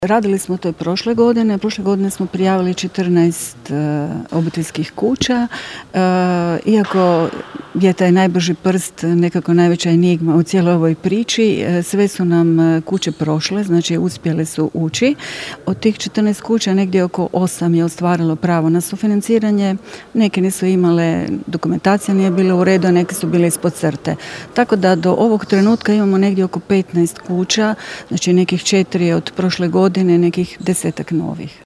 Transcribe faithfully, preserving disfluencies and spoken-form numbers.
Radili smo to i prošle godine. Prošle godine smo prijavili četrnaest uh, obiteljskih kuća. Uh, iako je taj najbrži prst nekako najveća enigma u cijeloj ovoj priči, uh, sve su nam uh, kuće prošle, znači uspjele su ući. Od tih četrnaest kuća negdje oko osam je ostvarilo pravo na sufinanciranje. Neke nisu imale, dokumentacija nije bila u redu, a neke su bile ispod crte. Tako da do ovog trenutka imamo negdje oko petnaest kuća, znači nekih četiri od prošle godine, nekih desetak novih.